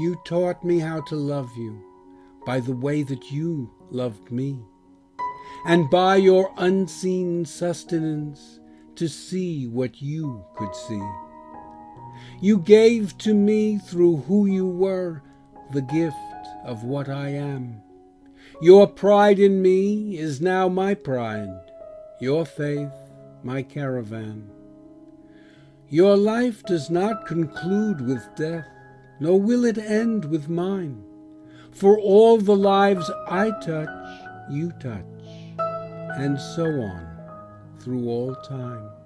You taught me how to love you by the way that you loved me, and by your unseen sustenance to see what you could see. You gave to me through who you were the gift of what I am. Your pride in me is now my pride, your faith my caravan. Your life does not conclude with death, nor will it end with mine. For all the lives I touch, you touch, and so on through all time.